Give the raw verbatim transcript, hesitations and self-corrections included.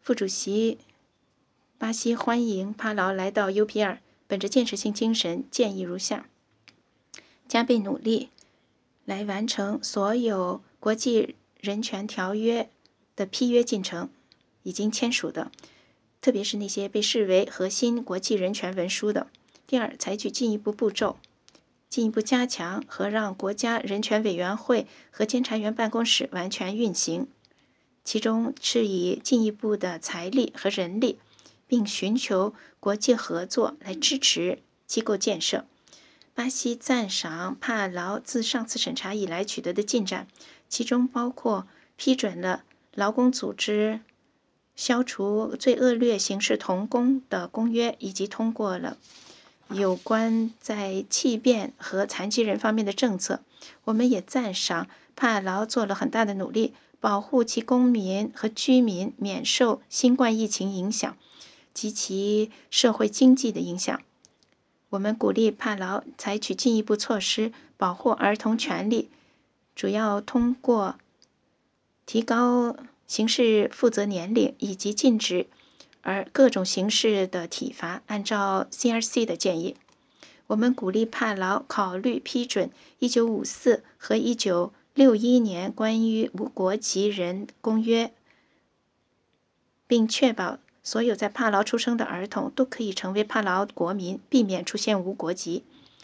副主席巴西欢迎帕劳来到 U P R， 本着建设性精神，建议如下：加倍努力来完成所有国际人权条约的批约进程，已经签署的，特别是那些被视为核心国际人权文书的。第二，采取进一步步骤，进一步加强和让国家人权委员会和监察员办公室完全运行，其中是以进一步的财力和人力，并寻求国际合作来支持机构建设。巴西赞赏帕劳自上次审查以来取得的进展，其中包括批准了劳工组织消除最恶劣形式童工的公约，以及通过了有关在弃变和残疾人方面的政策。我们也赞赏帕劳做了很大的努力，保护其公民和居民免受新冠疫情影响及其社会经济的影响。我们鼓励帕劳采取进一步措施保护儿童权利，主要通过提高刑事负责年龄以及禁止而各种形式的体罚，按照 C R C 的建议。我们鼓励帕劳考虑批准一九五四和一九六一年关于无国籍人公约，并确保所有在帕劳出生的儿童都可以成为帕劳国民，避免出现无国籍。